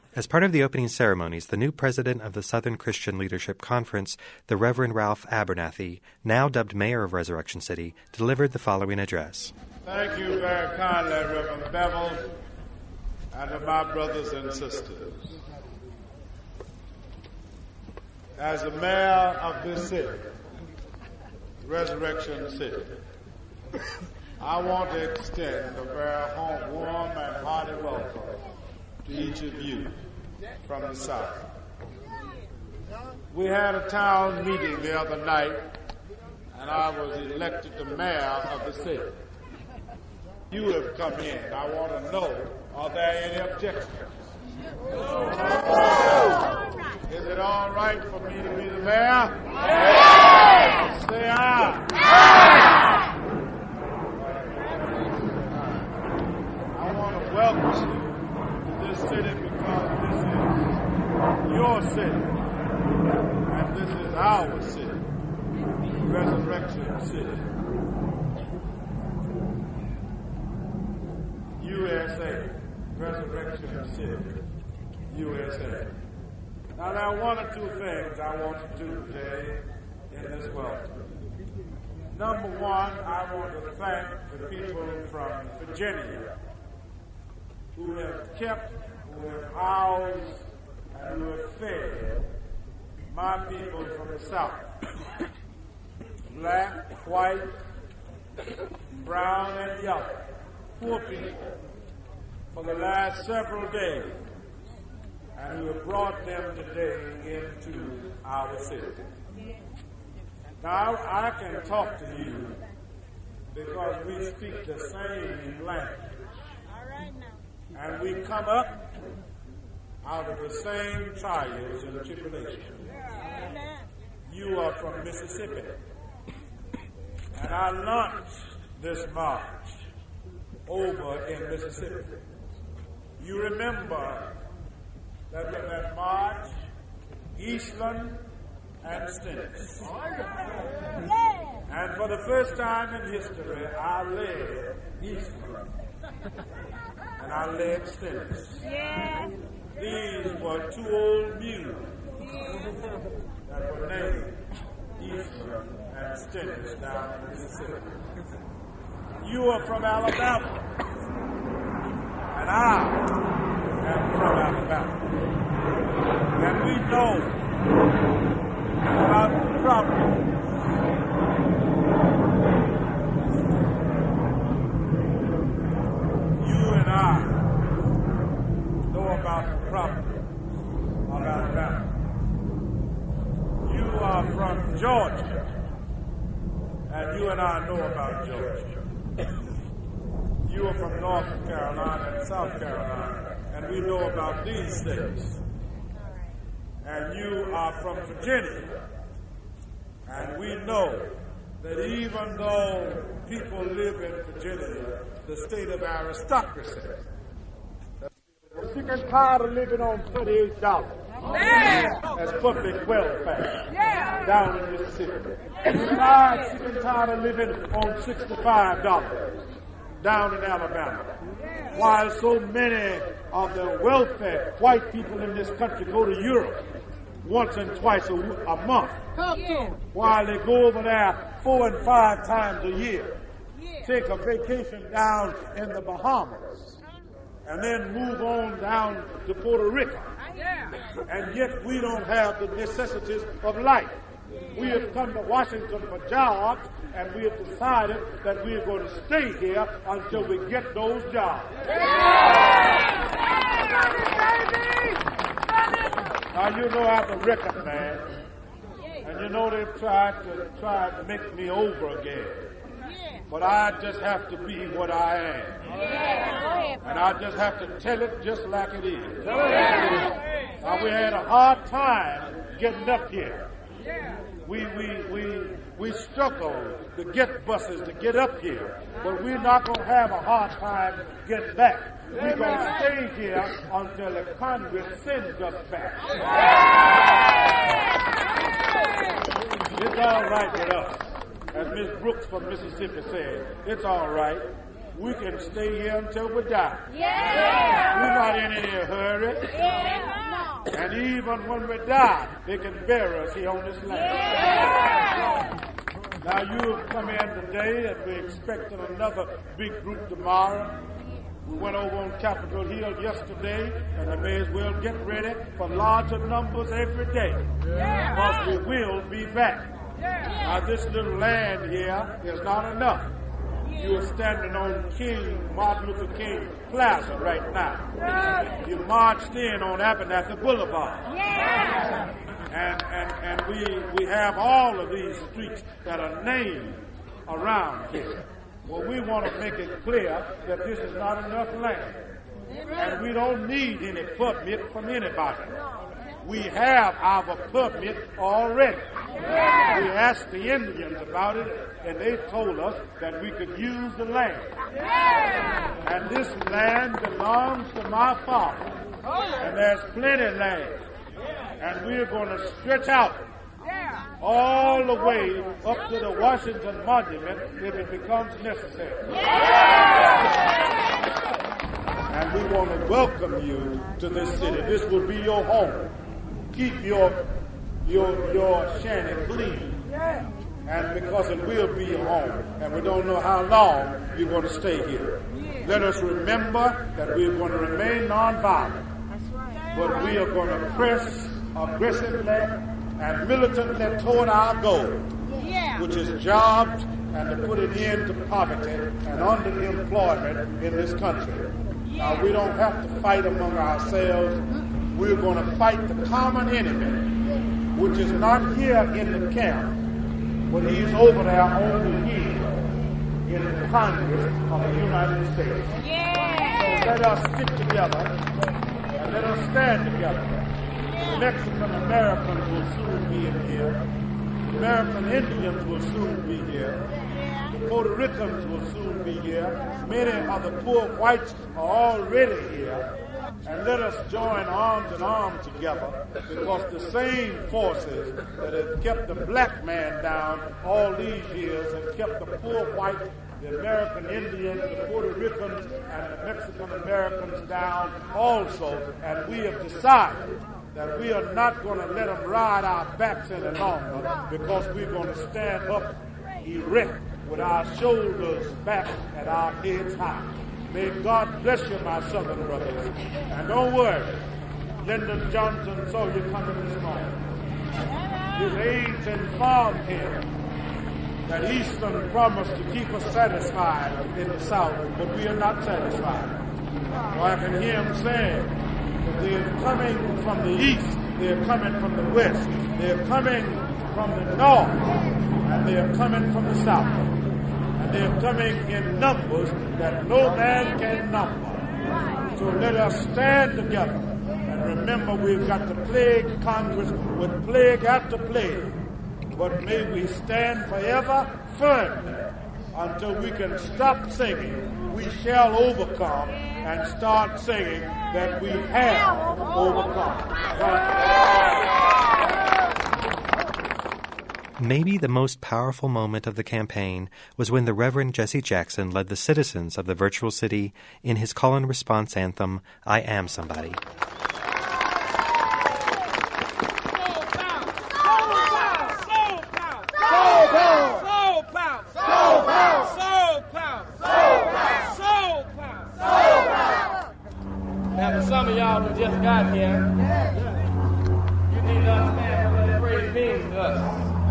As part of the opening ceremonies, the new president of the Southern Christian Leadership Conference, the Reverend Ralph Abernathy, now dubbed mayor of Resurrection City, delivered the following address. Thank you very kindly, Reverend Bevel, and to my brothers and sisters. As the mayor of this city, Resurrection City, I want to extend a very warm and hearty welcome to each of you from the South. We had a town meeting the other night, and I was elected the mayor of the city. You have come in. I want to know, are there any objections? Is it all right for me to be the mayor? Yes! Say aye. Aye. I want to welcome you to this city because this is your city, and this is our city, Resurrection City. USA, Resurrection City, USA. Now there are one or two things I want to do today in this welcome. Number one, I want to thank the people from Virginia who have kept, who have housed, and who have fed my people from the South. Black, white, brown, and yellow. Poor people for the last several days, and who have brought them today into our city. Now, I can talk to you because we speak the same language. And we come up out of the same trials and tribulations. You are from Mississippi, and I launched this march over in Mississippi. You remember that march, Eastland and Stennis. And for the first time in history, I led Eastland and I led Stennis. These were two old mules that were named Eastland and Stennis down in Mississippi. You are from Alabama, and I am from Alabama. And we know about the problem. You and I know about the problem of Alabama. You are from Georgia, and you and I know about Georgia. You are from North Carolina and South Carolina, and we know about these states. And you are from Virginia, and we know that even though people live in Virginia, the state of aristocracy, they're sick and tired of living on $38 as public welfare down in Mississippi. They're sick and tired of living on $65 down in Alabama. While so many of the wealthy white people in this country go to Europe once and twice a month, while they go over there 4 and 5 times a year, take a vacation down in the Bahamas, and then move on down to Puerto Rico. And yet we don't have the necessities of life. We have come to Washington for jobs, and we have decided that we are going to stay here until we get those jobs. Now, you know I'm a record man, and you know they've tried to make me over again. But I just have to be what I am. And I just have to tell it just like it is. Now, we had a hard time getting up here. We struggled to get buses to get up here, but we're not going to have a hard time getting back. We're going to stay here until the Congress sends us back. It's all right with us. As Miss Brooks from Mississippi said, it's all right. We can stay here until we die. We're not in any hurry. And even when we die, they can bury us here on this land. Now you have come in today, and we're expecting another big group tomorrow. We went over on Capitol Hill yesterday, and we may as well get ready for larger numbers every day. Because we will be back. Now this little land here is not enough. You are standing on Martin Luther King Plaza right now. You marched in on Abernathy Boulevard. And we have all of these streets that are named around here. Well, we want to make it clear that this is not enough land. And we don't need any permit from anybody. We have our permit already. We asked the Indians about it, and they told us that we could use the land. And this land belongs to my father. And there's plenty land. And we're going to stretch out all the way up to the Washington Monument if it becomes necessary. And we want to welcome you to this city. This will be your home. Keep your shanty clean. And because it will be your home, and we don't know how long you're going to stay here. Let us remember that we're going to remain nonviolent, but we are going to press aggressively and militantly toward our goal, which is jobs and to put an end to poverty and underemployment in this country. Now, we don't have to fight among ourselves. We're going to fight the common enemy, which is not here in the camp, but he's over there on the hill in the Congress of the United States. So let us stick together and let us stand together. The Mexican Americans will soon be in here. The American Indians will soon be here. The Puerto Ricans will soon be here. Many of the poor whites are already here. And let us join arms in arms together, because the same forces that have kept the black man down all these years have kept the poor white, the American Indians, the Puerto Ricans, and the Mexican Americans down also. And we have decided that we are not going to let them ride our backs any longer, because we're going to stand up erect with our shoulders back and our heads high. May God bless you, my Southern brothers. And don't worry, Lyndon Johnson saw you coming this morning. His aides informed him that Eastern promised to keep us satisfied in the South, but we are not satisfied. Well, I can hear him saying that they are coming from the East, they are coming from the West, they are coming from the North, and they are coming from the South. They are coming in numbers that no man can number. So let us stand together and remember we've got to plague Congress with plague after plague. But may we stand forever firmly until we can stop singing, "We shall overcome," and start singing that we have overcome. Maybe the most powerful moment of the campaign was when the Reverend Jesse Jackson led the citizens of the virtual city in his call and response anthem, "I Am Somebody." Now, for some of y'all who just got here, you need to understand what that phrase means to us.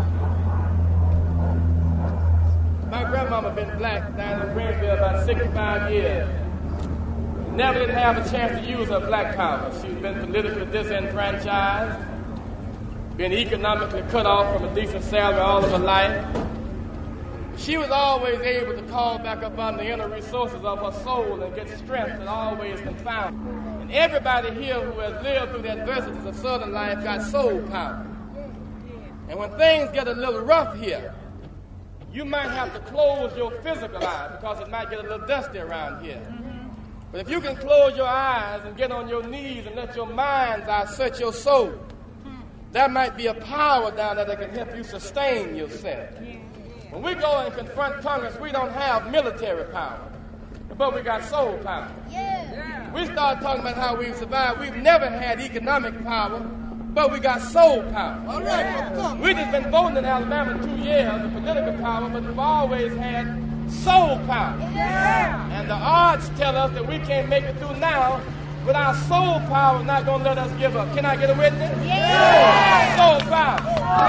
My grandmama been black down in Greenville about 65 years. Never did have a chance to use her black power. She's been politically disenfranchised, been economically cut off from a decent salary all of her life. She was always able to call back upon the inner resources of her soul and get strength that always been found. And everybody here who has lived through the adversities of Southern life got soul power. And when things get a little rough here, you might have to close your physical eyes because it might get a little dusty around here. But if you can close your eyes and get on your knees and let your mind's eye search your soul, that might be a power down there that can help you sustain yourself. When we go and confront Congress, we don't have military power, but we got soul power. We started talking about how we've survived. We've never had economic power, but we got soul power. All right. We've just been voting in Alabama 2 years of political power, but we've always had soul power. Yeah. And the odds tell us that we can't make it through now, but our soul power is not going to let us give up. Can I get a witness? Yeah. Soul power.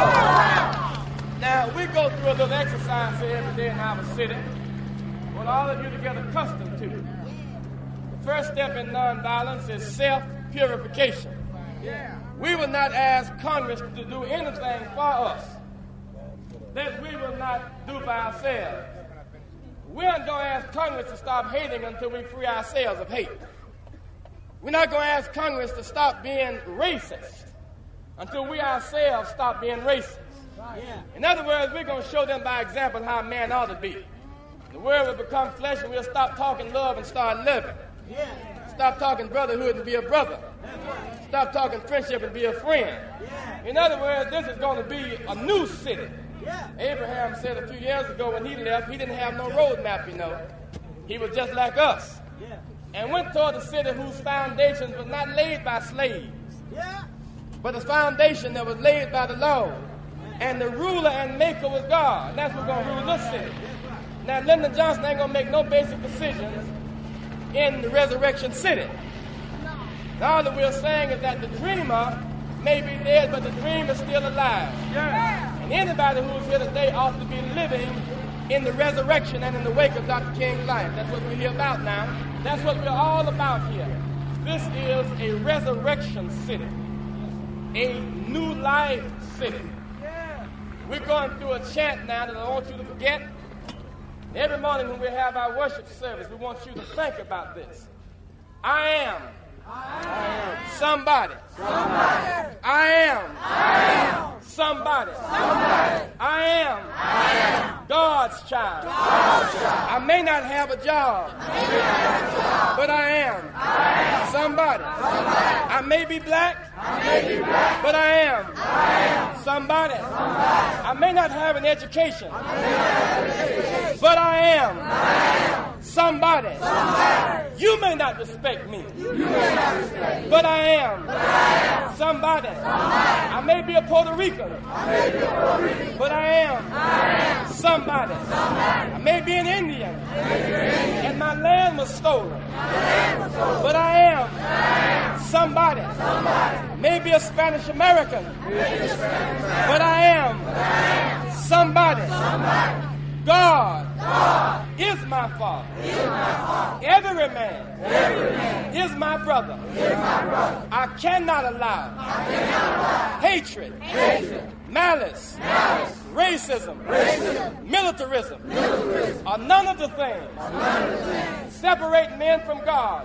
Now, we go through a little exercise here every day in our city, what all of you to get accustomed to. The first step in nonviolence is self-purification. Yeah. We will not ask Congress to do anything for us that we will not do by ourselves. We aren't going to ask Congress to stop hating until we free ourselves of hate. We're not going to ask Congress to stop being racist until we ourselves stop being racist. In other words, we're going to show them by example how a man ought to be. The world will become flesh and we'll stop talking love and start living. Stop talking brotherhood and be a brother. Stop talking friendship and be a friend. In other words, this is going to be a new city. Abraham said a few years ago when he left, he didn't have no road map, you know. He was just like us. And went toward a city whose foundations was not laid by slaves, but a foundation that was laid by the Lord. And the ruler and maker was God. That's what's going to rule this city. Now, Lyndon Johnson ain't going to make no basic decisions in the resurrection city. All that we're saying is that the dreamer may be dead, but the dream is still alive. And anybody who's here today ought to be living in the resurrection and in the wake of Dr. King's life. That's what we're here about now. That's what we're all about here. This is a resurrection city, a new life city. We're going through a chant now that I want you to forget. Every morning when we have our worship service, we want you to think about this. I am somebody. I am somebody. I am God's child. I may not have a job, but I am somebody. I may be black, but I am somebody. I may not have an education, but I am somebody. You may not respect me, but I am somebody. I may be a Puerto Rican, but I am somebody. I may be an Indian, and my land was stolen, but I am somebody. I may be a Spanish American, but I am somebody. God is my father. Every man is my brother. I cannot allow hatred, malice, racism, militarism, or none of the things separate men from God.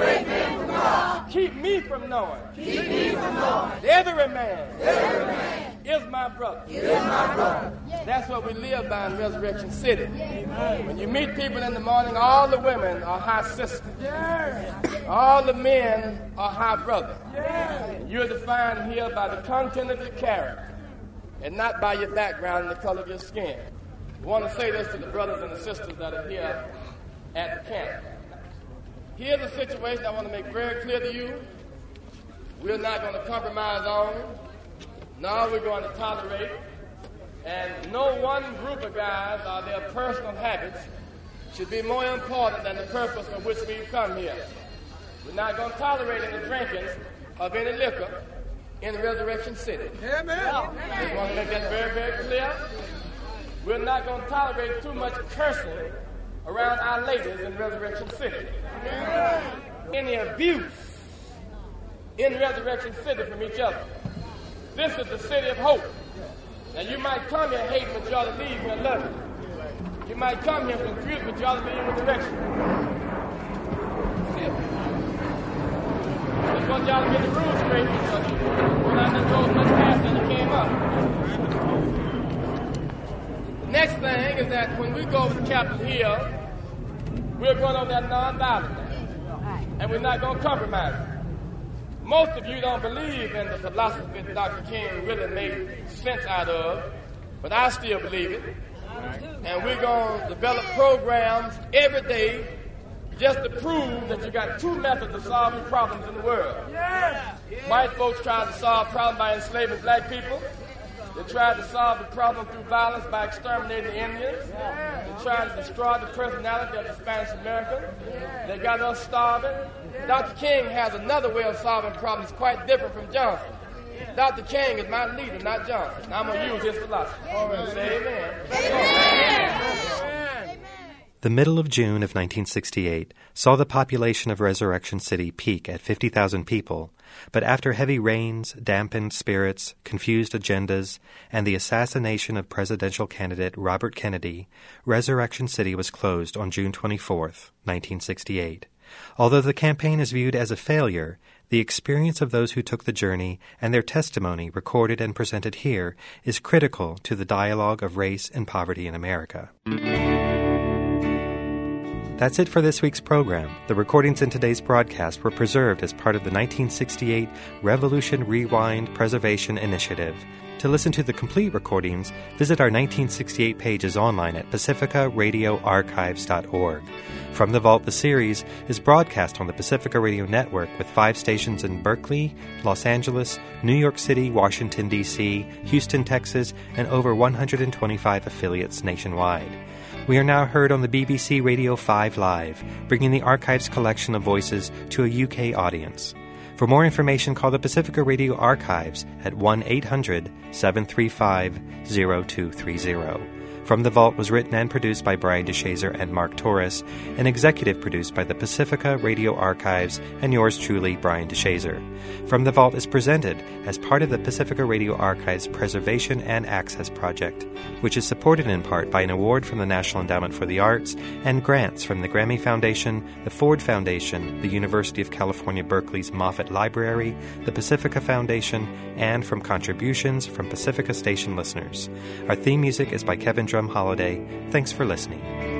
Keep me from knowing that every man is my brother. That's what we live by in Resurrection City. When you meet people in the morning, all the women are high sisters. All the men are high brothers. You're defined here by the content of your character and not by your background and the color of your skin. I want to say this to the brothers and the sisters that are here at the camp. Here's a situation I want to make very clear to you. We're not going to compromise on. Nor we're going to tolerate. And no one group of guys or their personal habits should be more important than the purpose for which we've come here. We're not going to tolerate any drinking of any liquor in the Resurrection City. Amen. I just want to make that very, very clear. We're not going to tolerate too much cursing around our ladies in Resurrection City. Amen. Any abuse in Resurrection City from each other. This is the city of hope. Now you might come here hating, but you ought to leave here loving. You might come here confused, but you ought to be in the direction. Just want y'all to get the rules straight because you're not going to go much faster than you came up. The next thing is that when we go to Capitol Hill, we're going over that nonviolent, and we're not going to compromise. Most of you don't believe in the philosophy that Dr. King really made sense out of, but I still believe it. And we're going to develop programs every day just to prove that you got two methods of solving problems in the world. White folks tried to solve problems by enslaving black people. They tried to solve the problem through violence by exterminating the Indians. They tried to destroy the personality of the Spanish American. They got us starving. Dr. King has another way of solving problems quite different from Johnson. Dr. King is my leader, not Johnson. I'm going to use his philosophy. Say amen. The middle of June of 1968 saw the population of Resurrection City peak at 50,000 people, but after heavy rains, dampened spirits, confused agendas, and the assassination of presidential candidate Robert Kennedy, Resurrection City was closed on June 24, 1968. Although the campaign is viewed as a failure, the experience of those who took the journey and their testimony recorded and presented here is critical to the dialogue of race and poverty in America. That's it for this week's program. The recordings in today's broadcast were preserved as part of the 1968 Revolution Rewind Preservation Initiative. To listen to the complete recordings, visit our 1968 pages online at pacificaradioarchives.org. From the Vault, the series is broadcast on the Pacifica Radio Network with 5 stations in Berkeley, Los Angeles, New York City, Washington, D.C., Houston, Texas, and over 125 affiliates nationwide. We are now heard on the BBC Radio 5 Live, bringing the Archives collection of voices to a UK audience. For more information, call the Pacifica Radio Archives at 1-800-735-0230. From the Vault was written and produced by Brian DeShazer and Mark Torres, and executive produced by the Pacifica Radio Archives and yours truly, Brian DeShazer. From the Vault is presented as part of the Pacifica Radio Archives Preservation and Access Project, which is supported in part by an award from the National Endowment for the Arts and grants from the Grammy Foundation, the Ford Foundation, the University of California, Berkeley's Moffett Library, the Pacifica Foundation, and from contributions from Pacifica Station listeners. Our theme music is by Kevin Drum Holiday. Thanks for listening.